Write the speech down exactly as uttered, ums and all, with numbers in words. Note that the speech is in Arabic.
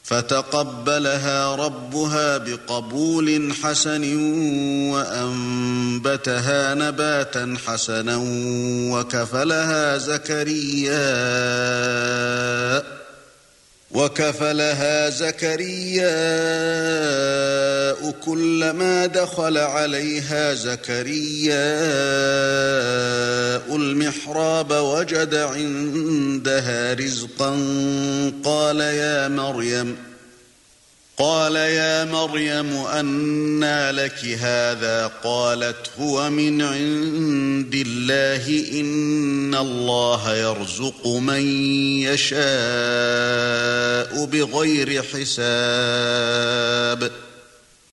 فتقبلها ربها بقبول حسن وأنبتها نباتا حسنا وكفلها زكريا وكفلها زكريا كلما دخل عليها زكرياء المحراب وجد عندها رزقا قال يا مريم قال يا مريم أنى لك هذا قالت هو من عند الله إن الله يرزق من يشاء بغير حساب